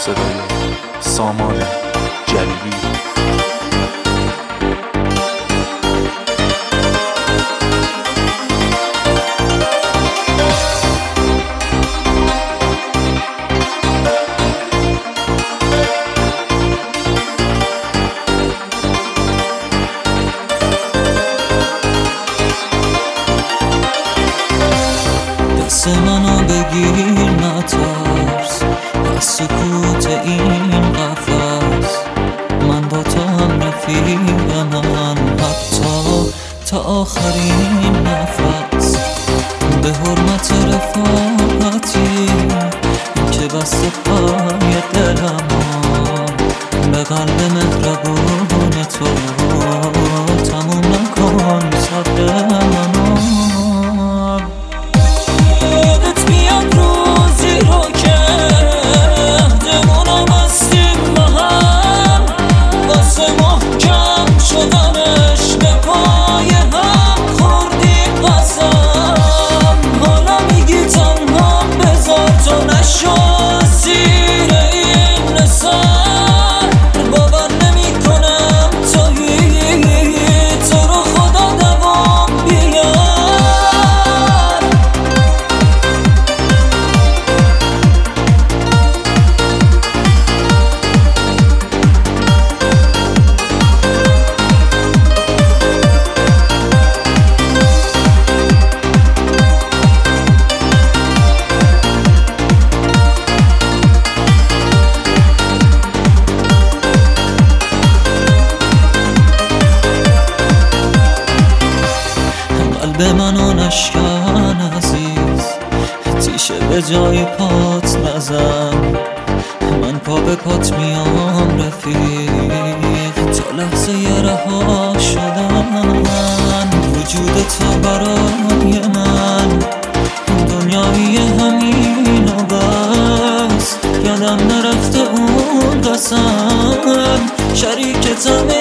صدای سامان جلیلی. دست منو بگیر نترس از سکوت این قفس، من با تو هم رفیقم حتی تا آخرین نفس. به حرمت رفاقتی که بسته پای دلم، به قلب مهربون تو تموم نکن صبر منو. یادت میاد روزی رو که عهدمونو بستیم با هم، واسه محکم شدنش به پای هم خوردیم قسم. حالا میگی تنها بذار تو نشو زیر این نسر، باور نمی کنم تویی، تو رو خدا دوام بیار. قلب منو نشکن عزیز، تیشه به جای پات نزن. من پا به پات میام رفیق، تا لحظه رها شدن. وجود تو برای من دنیای همین و بس، یادم نرفته اون قسم. شریک تمه